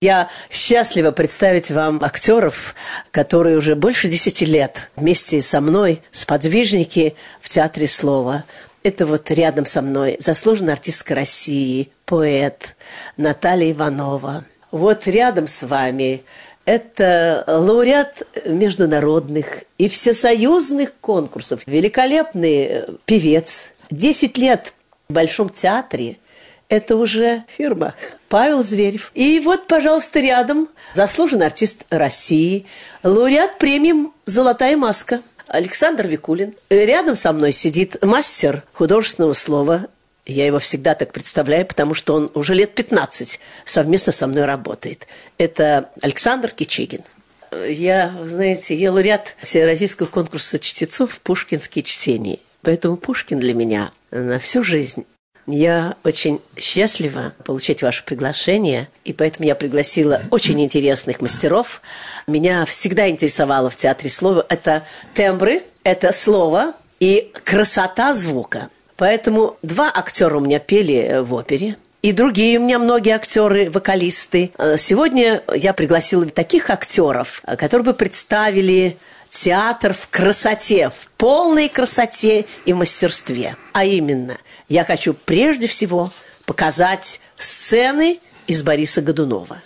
Я счастлива представить вам актеров, которые уже больше 10 лет вместе со мной, сподвижники в Театре Слова. Это вот рядом со мной заслуженная артистка России, поэт Наталья Иванова. Вот рядом с вами это лауреат международных и всесоюзных конкурсов, великолепный певец. 10 лет в Большом театре. Это уже фирма. Павел Зверев. И вот, пожалуйста, рядом заслуженный артист России, лауреат премии «Золотая маска» Александр Викулин. Рядом со мной сидит мастер художественного слова. Я его всегда так представляю, потому что он уже лет 15 совместно со мной работает. Это Александр Кичигин. Я, знаете, я лауреат Всероссийского конкурса чтецов «Пушкинские чтения». Поэтому Пушкин для меня на всю жизнь. Я очень счастлива получить ваше приглашение, и поэтому я пригласила очень интересных мастеров. Меня всегда интересовало в Театре Слова это тембры, это слово и красота звука. Поэтому 2 актера у меня пели в опере, и другие у меня многие актеры, вокалисты. Сегодня я пригласила таких актеров, которые бы представили театр в красоте, в полной красоте и мастерстве. А именно, я хочу прежде всего показать сцены из Бориса Годунова.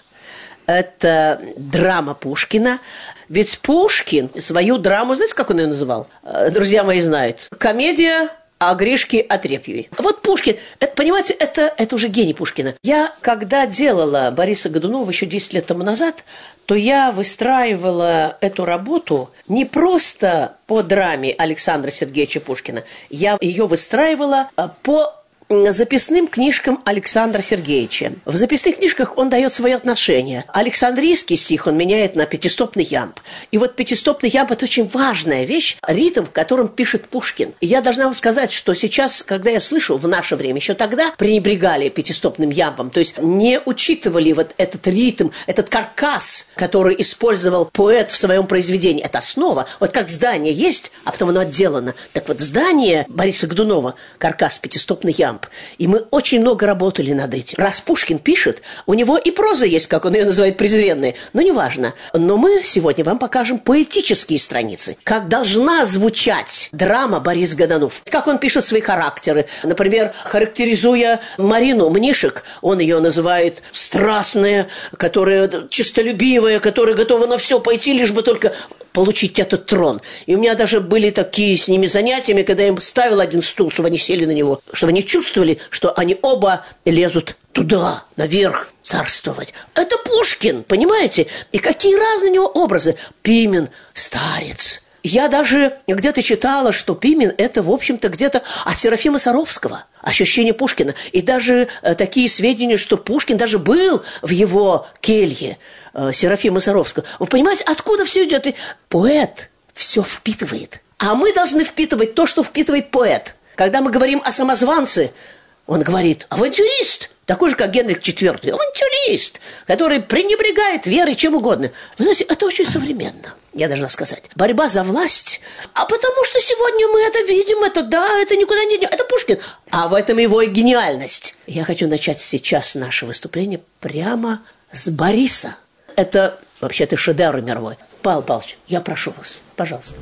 Это драма Пушкина. Ведь Пушкин свою драму, знаете, как он ее называл? Друзья мои знают. Комедия о Гришке Отрепьеве. Вот Пушкин, это, понимаете, это уже гений Пушкина. Я, когда делала Бориса Годунова еще 10 лет тому назад, то я выстраивала эту работу не просто по драме Александра Сергеевича Пушкина. Я ее выстраивала по записным книжкам Александра Сергеевича. В записных книжках он дает свои отношения. Александрийский стих он меняет на пятистопный ямб. И вот пятистопный ямб – это очень важная вещь, ритм, в котором пишет Пушкин. И я должна вам сказать, что сейчас, когда я слышу, в наше время, еще тогда пренебрегали пятистопным ямбом, то есть не учитывали вот этот ритм, этот каркас, который использовал поэт в своем произведении. Это основа. Вот как здание есть, а потом оно отделано. Так вот, здание Бориса Годунова – каркас, пятистопный ямб. И мы очень много работали над этим. Раз Пушкин пишет, у него и проза есть, как он ее называет, презренная. Но неважно. Но мы сегодня вам покажем поэтические страницы. Как должна звучать драма Борис Годунов. Как он пишет свои характеры. Например, характеризуя Марину Мнишек, он ее называет страстная, которая честолюбивая, которая готова на все пойти, лишь бы только получить этот трон. И у меня даже были такие с ними занятиями, когда я им ставил один стул, чтобы они сели на него, чтобы они чувствовали, что они оба лезут туда, наверх, царствовать. Это Пушкин, понимаете? И какие разные у него образы. Пимен, старец. Я даже где-то читала, что Пимен – это, в общем-то, где-то от Серафима Саровского. Ощущение Пушкина. И даже такие сведения, что Пушкин даже был в его келье Серафима Саровского. Вы понимаете, откуда все идет? И поэт все впитывает. А мы должны впитывать то, что впитывает поэт. Когда мы говорим о самозванце, он говорит авантюрист, такой же, как Генрих IV, авантюрист, который пренебрегает верой чем угодно. Вы знаете, это очень современно, я должна сказать. Борьба за власть, а потому что сегодня мы это видим, это никуда не идет, это Пушкин. А в этом его и гениальность. Я хочу начать сейчас наше выступление прямо с Бориса. Это вообще-то шедевр мировой. Павел Павлович, я прошу вас, пожалуйста.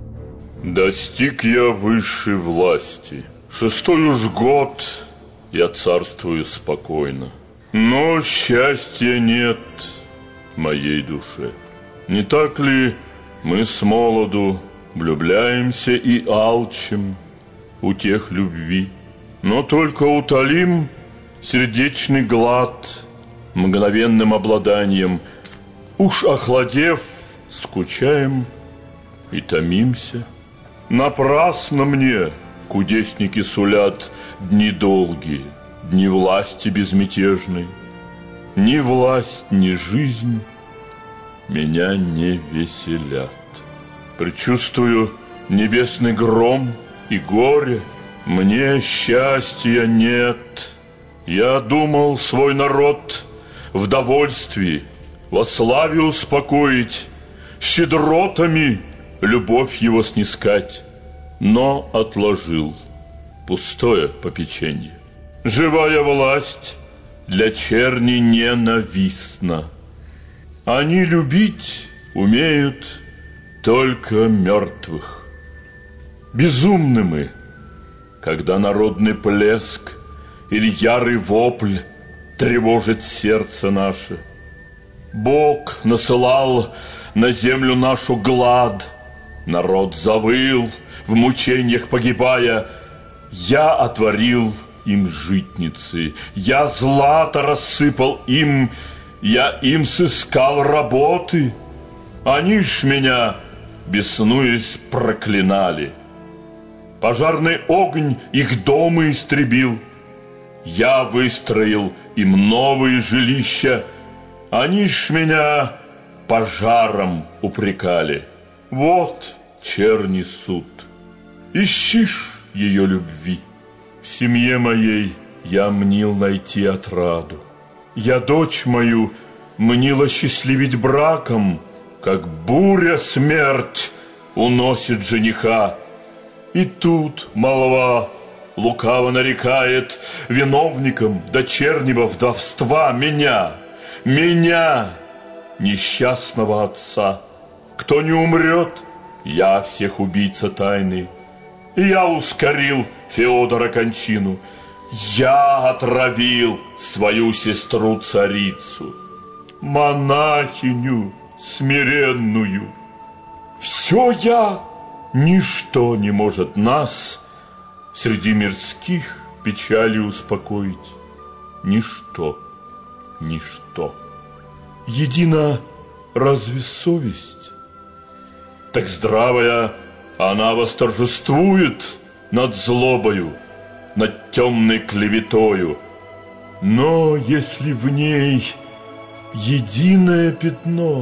Достиг я высшей власти. 6-й уж год я царствую спокойно. Но счастья нет в моей душе. Не так ли мы с молоду влюбляемся и алчим утех любви, но только утолим сердечный глад мгновенным обладанием, уж охладев, скучаем и томимся. Напрасно мне кудесники сулят дни долгие, дни власти безмятежной. Ни власть, ни жизнь меня не веселят. Предчувствую небесный гром и горе, мне счастья нет. Я думал свой народ в довольстве, во славе успокоить, щедротами любовь его снискать, но отложил пустое попеченье. Живая власть для черни ненавистна, Они любить умеют только мертвых. Безумны мы, когда народный плеск или ярый вопль тревожит сердце наше. Бог насылал на землю нашу глад, народ завыл, в мучениях погибая. Я отворил им житницы, я злато рассыпал им, я им сыскал работы. Они ж меня, беснуясь, проклинали. Пожарный огонь их дома истребил. Я выстроил им новые жилища. Они ж меня пожаром упрекали. Вот черный суд. Ищишь ее любви. В семье моей я мнил найти отраду. Я дочь мою мнила счастливить браком, как буря смерть уносит жениха. И тут молва лукаво нарекает виновником дочернего вдовства меня, несчастного отца. Кто не умрет, я всех убийца тайный. Я ускорил Феодора кончину. Я отравил свою сестру-царицу, монахиню смиренную. Все я, ничто не может нас среди мирских печалей успокоить. Ничто, ничто. Едина разве совесть? Так здравая она восторжествует над злобою, над темной клеветою. Но если в ней единое пятно,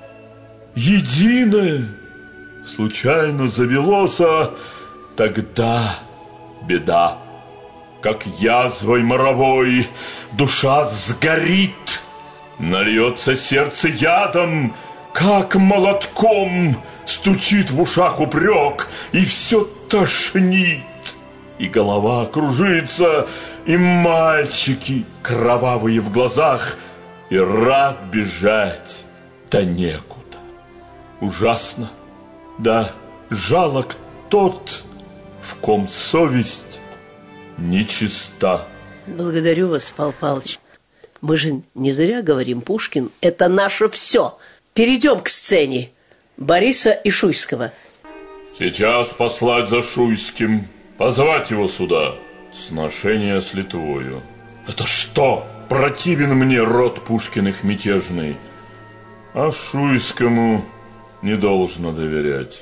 единое, случайно завелося, тогда беда. Как язвой моровой душа сгорит, нальется сердце ядом, как молотком стучит в ушах упрек, и все тошнит, и голова кружится, и мальчики кровавые в глазах, и рад бежать, да некуда. Ужасно, да жалок тот, в ком совесть нечиста. Благодарю вас, Павел Павлович. Мы же не зря говорим, Пушкин – это наше все. Перейдем к сцене Бориса и Шуйского. Сейчас послать за Шуйским, позвать его сюда. Сношение с Литвою. Это что? Противен мне род Пушкиных мятежный. А Шуйскому не должно доверять.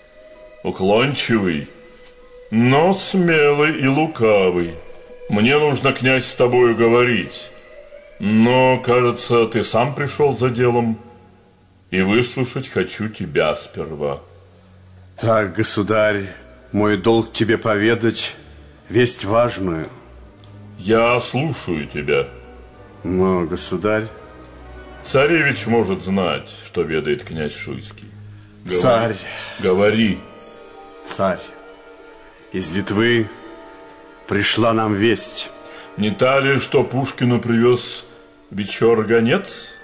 Уклончивый, но смелый и лукавый. Мне нужно, князь, с тобою говорить. Но, кажется, ты сам пришел за делом, и выслушать хочу тебя сперва. Так, государь, мой долг тебе поведать весть важную. Я слушаю тебя. Но, государь... Царевич может знать, что ведает князь Шуйский. Царь... Говори. Царь, из Литвы пришла нам весть. Не та ли, что Пушкину привез вечер-гонец?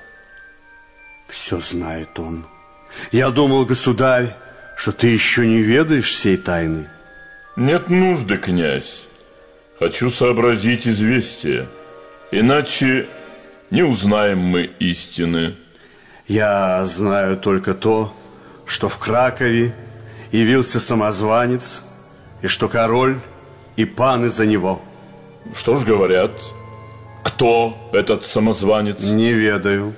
Все знает он. Я думал, государь, что ты еще не ведаешь сей тайны. Нет нужды, князь. Хочу сообразить известие, иначе не узнаем мы истины. Я знаю только то, что в Кракове явился самозванец, и что король и паны за него. Что ж говорят? Кто этот самозванец? Не ведаю.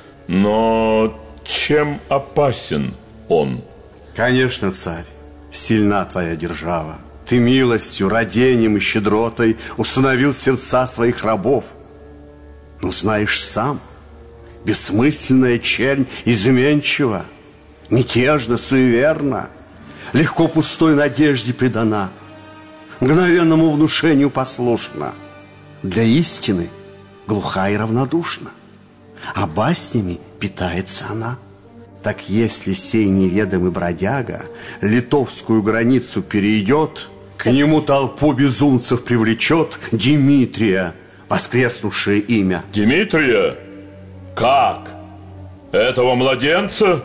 Но чем опасен он? Конечно, царь, сильна твоя держава. Ты милостью, радением и щедротой установил сердца своих рабов. Но знаешь сам, бессмысленная чернь изменчива, мятежна, суеверна, легко пустой надежде предана, мгновенному внушению послушна, для истины глуха и равнодушна, а баснями питается она. Так если сей неведомый бродяга литовскую границу перейдет, к нему толпу безумцев привлечет Дмитрия, воскреснувшее имя. Дмитрия? Как? этого младенца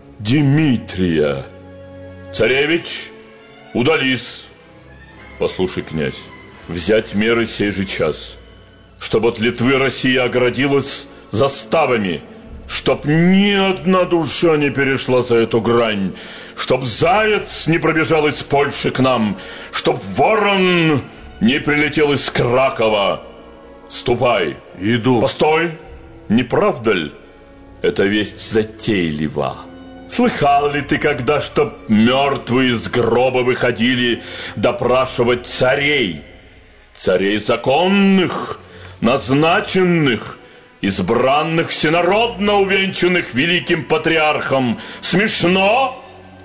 Дмитрия. Царевич, удались. Послушай, князь, взять меры сей же час, чтобы от Литвы Россия оградилась заставами, чтоб ни одна душа не перешла за эту грань, чтоб заяц не пробежал из Польши к нам, чтоб ворон не прилетел из Кракова. Ступай. Иду. Постой. Не правда ли? Эта весть затейлива. Слыхал ли ты когда, чтоб мертвые из гроба выходили допрашивать царей? Царей законных, назначенных, избранных, всенародно увенчанных великим патриархом. Смешно?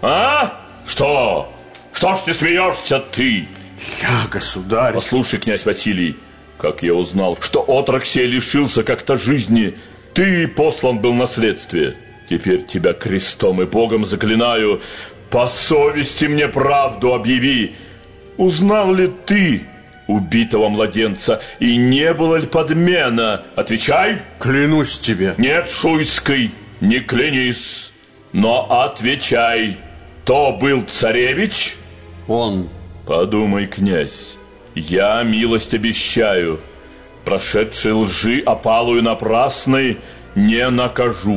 А? Что? Что ж ты смеешься, ты? Я, государь. Послушай, князь Василий, как я узнал, что отрок сей лишился как-то жизни, ты послан был на следствие. Теперь тебя крестом и Богом заклинаю, по совести мне правду объяви. Узнал ли ты убитого младенца, и не было ли подмена? Отвечай. Клянусь тебе. Нет, Шуйской, не клянись, но отвечай. То был царевич? Он. Подумай, князь, я милость обещаю, прошедшей лжи опалую напрасной не накажу.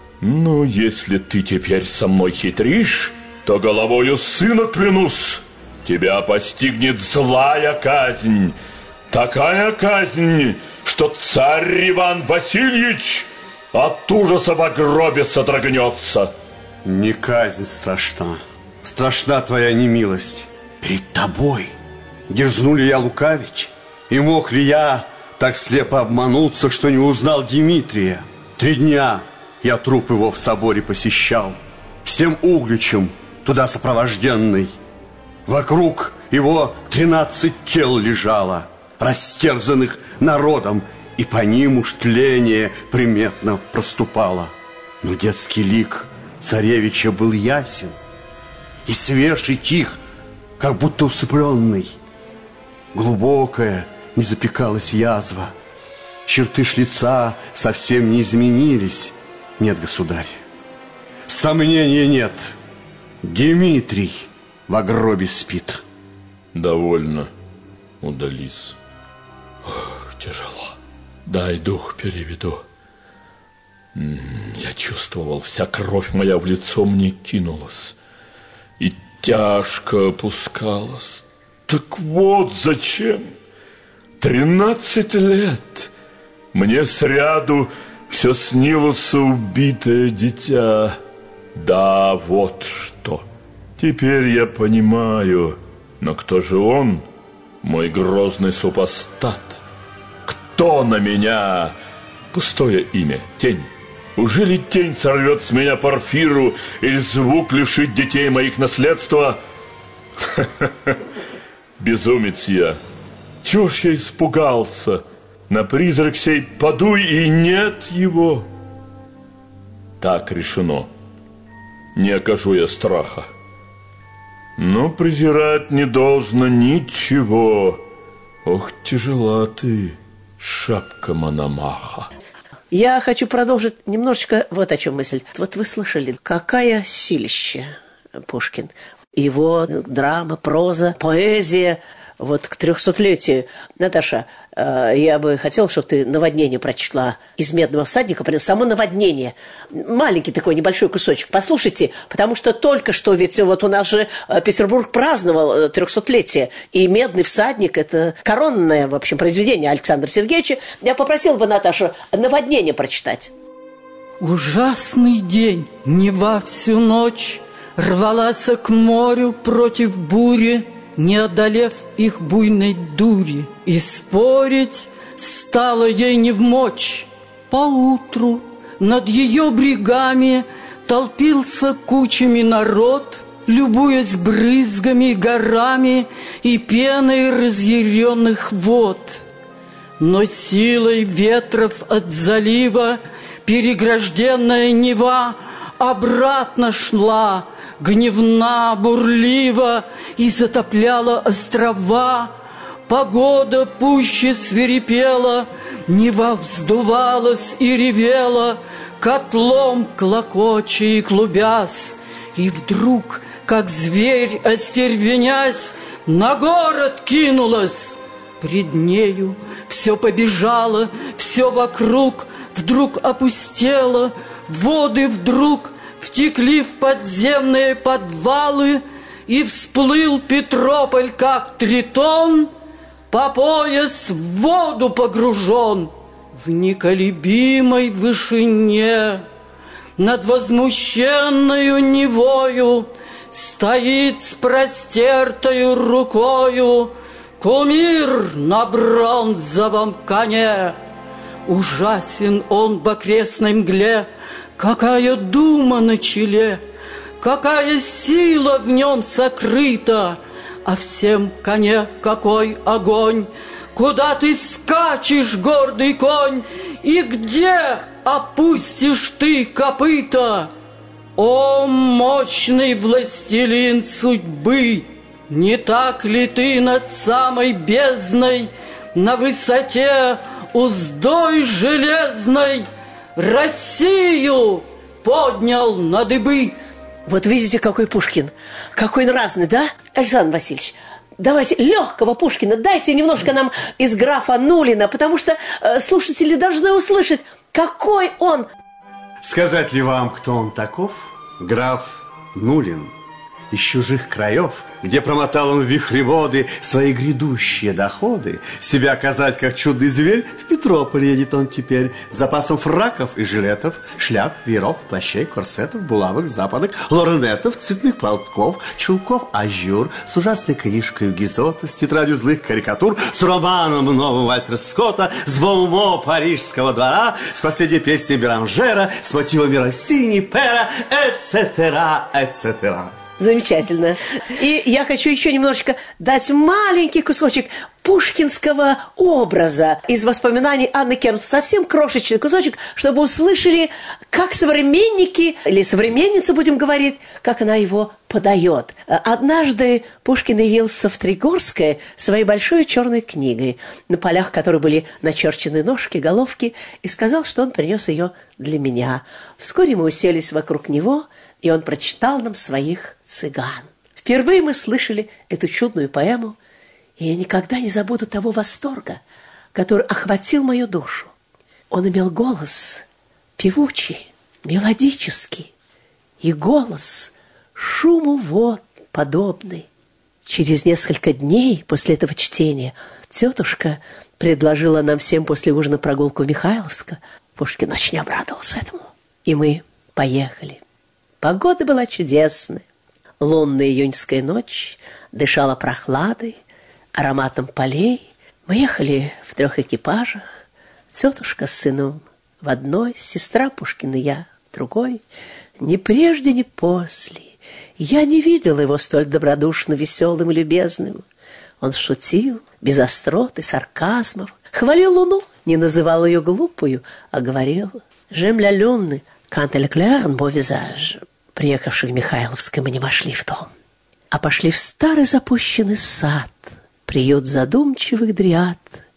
Ну, если ты теперь со мной хитришь, то головою сына клянусь, тебя постигнет злая казнь. Такая казнь, что царь Иван Васильевич от ужаса в гробе содрогнется. Не казнь страшна, страшна твоя немилость. Перед тобой дерзну ли я лукавить? И мог ли я так слепо обмануться, что не узнал Дмитрия? 3 дня я труп его в соборе посещал, всем угличем туда сопровожденный. Вокруг его 13 тел лежало, растерзанных народом, и по ним уж тление приметно проступало. Но детский лик царевича был ясен и свеж и тих, как будто усыпленный. Глубокая не запекалась язва, черты ж лица совсем не изменились. Нет, государь, сомнения нет, Дмитрий во гробе спит. Довольно, удались. Ох, тяжело. Дай дух переведу. Я чувствовал, вся кровь моя в лицо мне кинулась и тяжко опускалась. Так вот зачем 13 лет мне сряду все снилось убитое дитя. Да, вот что. Теперь я понимаю. Но кто же он, мой грозный супостат? Кто на меня? Пустое имя, тень. Уже ли тень сорвет с меня Порфиру, или звук лишит детей моих наследства? Безумец я. Чего ж я испугался? На призрак сей подуй, и нет его. Так решено. Не окажу я страха. Но презирать не должно ничего. Ох, тяжела ты, шапка Мономаха. Я хочу продолжить немножечко вот о чем мысль. Вот вы слышали, какая силища Пушкин. Его драма, проза, поэзия. Вот к 300-летию. Наташа, я бы хотела, чтобы ты «Наводнение» прочла из «Медного всадника», прям само «Наводнение». Маленький такой небольшой кусочек. Послушайте, потому что только что ведь вот у нас же Петербург праздновал 300-летие, и «Медный всадник» – это коронное, в общем, произведение Александра Сергеевича. Я попросила бы Наташу «Наводнение» прочитать. Ужасный день, Нева всю ночь рвалась к морю против бури, не одолев их буйной дури, и спорить стало ей невмочь. Поутру над ее брегами толпился кучами народ, любуясь брызгами, горами и пеной разъяренных вод. Но силой ветров от залива перегражденная Нева обратно шла, гневна, бурлива, и затопляла острова. Погода пуще свирепела, Нева вздувалась и ревела, котлом клокоча и клубясь, и вдруг, как зверь остервенясь, на город кинулась. Пред нею все побежало, все вокруг вдруг опустело, воды вдруг втекли в подземные подвалы, и всплыл Петрополь, как тритон, по пояс в воду погружен. В неколебимой вышине над возмущенною Невою стоит с простертою рукою кумир на бронзовом коне. Ужасен он в окрестной мгле, какая дума на челе, какая сила в нем сокрыта, а в тем коне какой огонь. Куда ты скачешь, гордый конь, и где опустишь ты копыта? О, мощный властелин судьбы, не так ли ты над самой бездной, на высоте уздой железной, Россию поднял на дыбы? Вот видите, какой Пушкин, какой он разный, да, Александр Васильевич? Давайте легкого Пушкина, дайте немножко нам из графа Нулина, потому что слушатели должны услышать, какой он. Сказать ли вам, кто он таков? Граф Нулин из чужих краев, где промотал он в вихреводы свои грядущие доходы. Себя казать, как чудный зверь, в Петрополе едет он теперь с запасом фраков и жилетов, шляп, вееров, плащей, корсетов, булавок, западок, лорнетов, цветных платков, чулков, ажур, с ужасной книжкой Гизота, с тетрадью злых карикатур, с романом новым Вальтера Скотта, с Баумо парижского двора, с последней песней Беранжера, с мотивами Россини, Пера, etc., etc. Замечательно. И я хочу еще немножечко дать маленький кусочек пушкинского образа из воспоминаний Анны Керн. Совсем крошечный кусочек, чтобы услышали, как современники, или современница, будем говорить, как она его подает. Однажды Пушкин явился в Тригорское своей большой черной книгой, на полях которой были начерчены ножки, головки, и сказал, что он принес ее для меня. Вскоре мы уселись вокруг него, и он прочитал нам своих цыган. Впервые мы слышали эту чудную поэму, и я никогда не забуду того восторга, который охватил мою душу. Он имел голос певучий, мелодический, и голос шуму вод подобный. Через несколько дней после этого чтения тетушка предложила нам всем после ужина прогулку в Михайловск. Пушкин очень обрадовался этому, и мы поехали. Погода была чудесная. Лунная июньская ночь дышала прохладой, ароматом полей. Мы ехали в 3 экипажах. Тетушка с сыном в одной, сестра Пушкина и я в другой. Ни прежде, ни после я не видела его столь добродушно веселым и любезным. Он шутил без острот и сарказмов, хвалил луну, не называл ее глупую, а говорил «J'aime la lune quand elle éclaire mon visage». Приехавши в Михайловское, мы не вошли в дом, а пошли в старый запущенный сад, приют задумчивых дриад,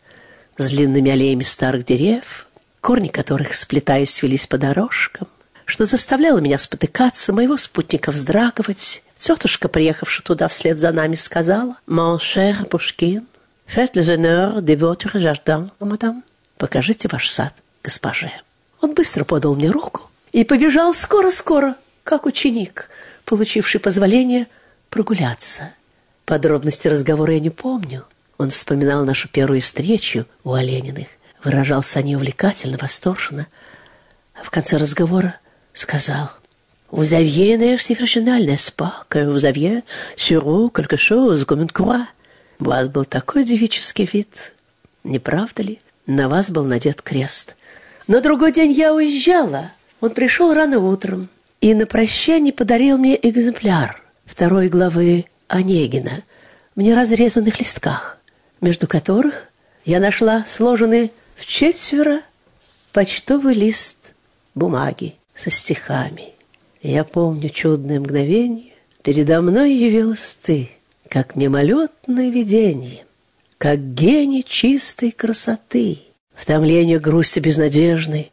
с длинными аллеями старых дерев, корни которых, сплетаясь, велись по дорожкам, что заставляло меня спотыкаться, моего спутника вздрагивать. Тетушка, приехавшая туда вслед за нами, сказала: «Mon cher Пушкин, faites les honneurs de votre jardin, madame». «Покажите ваш сад, госпоже». Он быстро подал мне руку и побежал скоро-скоро, как ученик, получивший позволение прогуляться. Подробности разговора я не помню. Он вспоминал нашу первую встречу у Олениных, выражался о ней увлекательно, восторженно, а в конце разговора сказал: «Vous aviez un air si virginal, n'est-ce pas, que vous aviez sur vous quelque chose comme une croix». У вас был такой девический вид, не правда ли? На вас был надет крест. На другой день я уезжала. Он пришел рано утром и на прощание подарил мне экземпляр 2 главы Онегина в неразрезанных листках, между которых я нашла сложенный в 4 почтовый лист бумаги со стихами. Я помню чудное мгновенье, передо мной явилась ты, как мимолетное видение, как гений чистой красоты. В томлении грусти безнадежной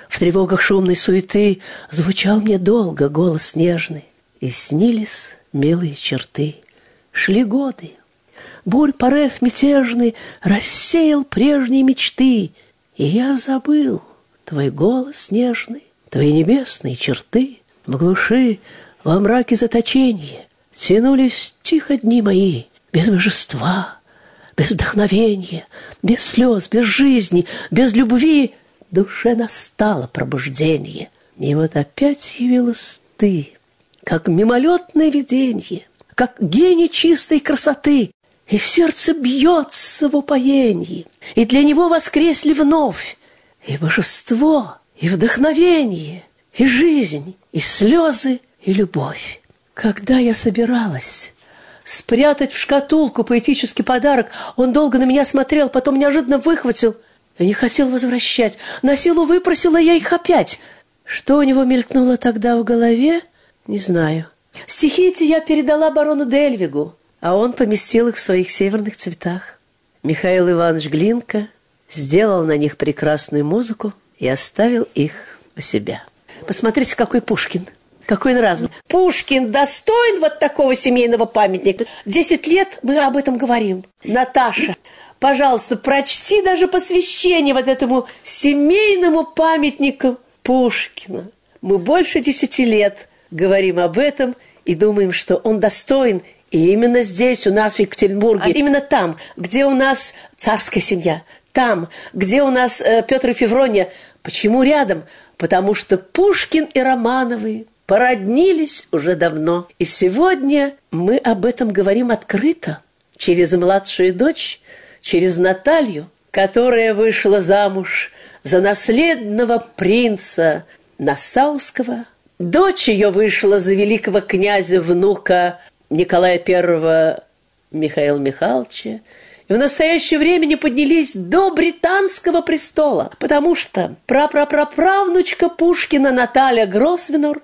В тревогах шумной суеты звучал мне долго голос нежный, и снились милые черты. Шли годы, бурь порыв мятежный рассеял прежние мечты, и я забыл твой голос нежный, твои небесные черты. В глуши, во мраке заточения тянулись тихо дни мои, без божества, без вдохновения, без слез, без жизни, без любви. Душе настало пробуждение, и вот опять явилась ты, как мимолетное виденье, как гений чистой красоты, и в сердце бьется в упоении, и для него воскресли вновь и божество, и вдохновение, и жизнь, и слезы, и любовь. Когда я собиралась спрятать в шкатулку поэтический подарок, он долго на меня смотрел, потом неожиданно выхватил и не хотел возвращать. На силу выпросила я их опять. Что у него мелькнуло тогда в голове, не знаю. Стихи эти я передала барону Дельвигу, а он поместил их в своих северных цветах. Михаил Иванович Глинка сделал на них прекрасную музыку и оставил их у себя. Посмотрите, какой Пушкин, какой он разный. Пушкин достоин вот такого семейного памятника. 10 лет мы об этом говорим. Наташа, пожалуйста, прочти даже посвящение вот этому семейному памятнику Пушкина. Мы больше 10 лет говорим об этом и думаем, что он достоин. И именно здесь, у нас в Екатеринбурге, именно там, где у нас царская семья, там, где у нас Петр и Феврония. Почему рядом? Потому что Пушкин и Романовы породнились уже давно. И сегодня мы об этом говорим открыто, через младшую дочь, через Наталью, которая вышла замуж за наследного принца Нассауского. Дочь ее вышла за великого князя, внука Николая I Михаила Михайловича. И в настоящее время не поднялись до британского престола, потому что прапраправнучка Пушкина Наталья Гросвенор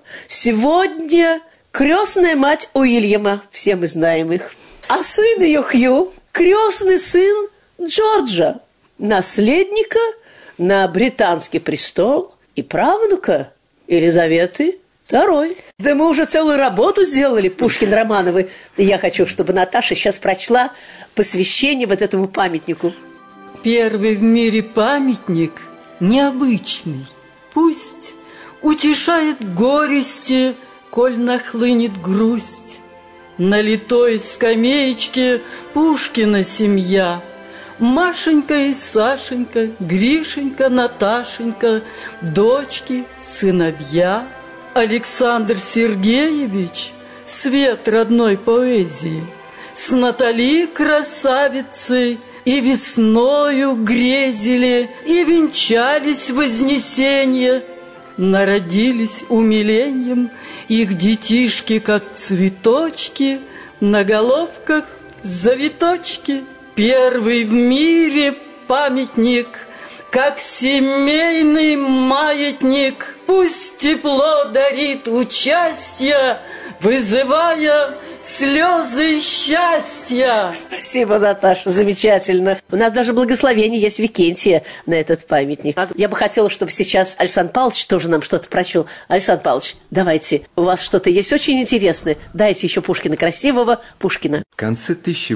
сегодня крестная мать Уильяма, все мы знаем их. А сын ее Хью – крестный сын Джорджа, наследника на британский престол и правнука Елизаветы II. Да мы уже целую работу сделали, Пушкин-Романовы. И я хочу, чтобы Наташа сейчас прочла посвящение вот этому памятнику. Первый в мире памятник необычный. Пусть утешает горести, коль нахлынет грусть. На литой скамеечке Пушкина семья. Машенька и Сашенька, Гришенька, Наташенька, дочки, сыновья. Александр Сергеевич, свет родной поэзии, с Натали красавицей и весною грезили, и венчались вознесенье. Народились умилением их детишки, как цветочки, на головках завиточки. Первый в мире памятник, как семейный маятник, пусть тепло дарит участье, вызывая слезы счастья. Спасибо, Наташа, замечательно. У нас даже благословение есть Викентия на этот памятник. Я бы хотела, чтобы сейчас Александр Павлович тоже нам что-то прочел. Александр Павлович, давайте, у вас что-то есть очень интересное. Дайте еще Пушкина, красивого Пушкина. В конце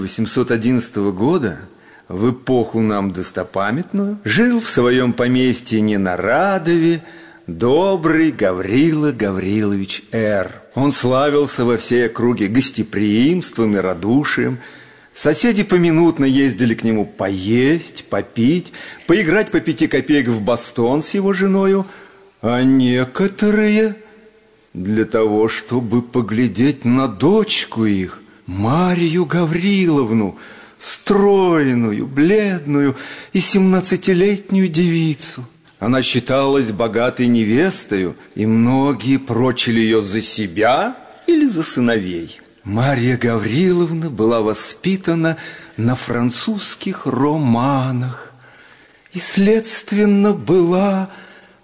1811 года, в эпоху нам достопамятную, жил в своем поместье Ненарадове добрый Гаврила Гаврилович Р. Он славился во всей округе гостеприимством и радушием. Соседи поминутно ездили к нему поесть, попить, поиграть по 5 копеек в бастон с его женою, а некоторые для того, чтобы поглядеть на дочку их, Марью Гавриловну, стройную, бледную и 17-летнюю девицу. Она считалась богатой невестою, и многие прочили ее за себя или за сыновей. Марья Гавриловна была воспитана на французских романах и, следственно, была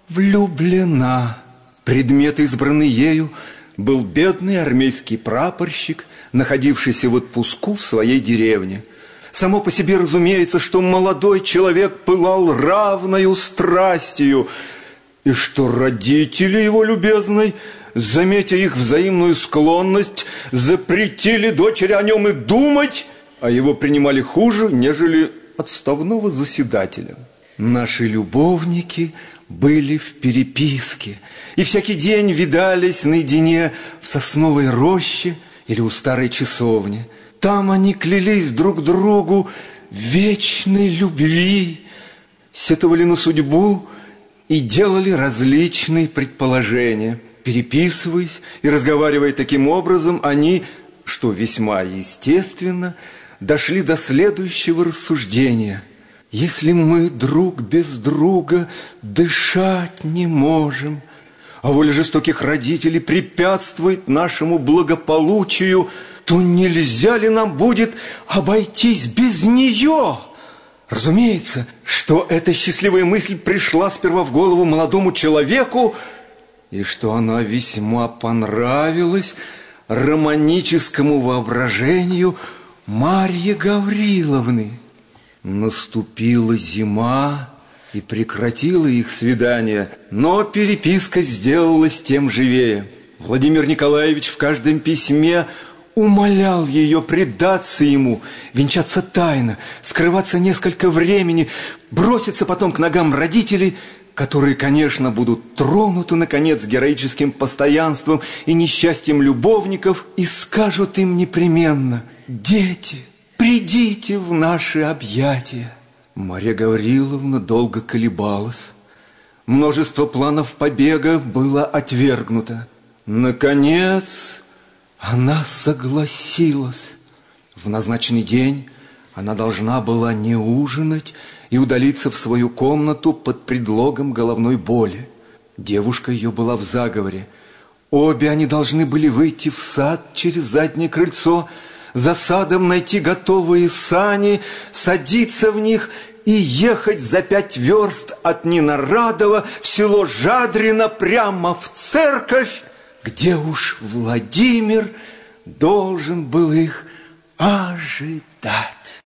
влюблена. Предмет, избранный ею, был бедный армейский прапорщик, находившийся в отпуску в своей деревне. Само по себе разумеется, что молодой человек пылал равною страстью И что родители его любезной, заметя их взаимную склонность, запретили дочери о нем и думать, а его принимали хуже, нежели отставного заседателя. Наши любовники были в переписке и всякий день видались наедине в сосновой роще или у старой часовни. Там они клялись друг другу в вечной любви, сетовали на судьбу и делали различные предположения. Переписываясь и разговаривая таким образом, они, что весьма естественно, дошли до следующего рассуждения. Если мы друг без друга дышать не можем, а воля жестоких родителей препятствует нашему благополучию, то нельзя ли нам будет обойтись без нее? Разумеется, что эта счастливая мысль пришла сперва в голову молодому человеку, и что она весьма понравилась романическому воображению Марьи Гавриловны. Наступила зима и прекратила их свидание, но переписка сделалась тем живее. Владимир Николаевич в каждом письме умолял ее предаться ему, венчаться тайно, скрываться несколько времени, броситься потом к ногам родителей, которые, конечно, будут тронуты, наконец, героическим постоянством и несчастьем любовников, и скажут им непременно: «Дети, придите в наши объятия». Марья Гавриловна долго колебалась. Множество планов побега было отвергнуто. Наконец, она согласилась. В назначенный день она должна была не ужинать и удалиться в свою комнату под предлогом головной боли. Девушка ее была в заговоре. Обе они должны были выйти в сад через заднее крыльцо, за садом найти готовые сани, садиться в них и ехать за 5 верст от Ненарадова в село Жадрино прямо в церковь, где уж Владимир должен был их ожидать.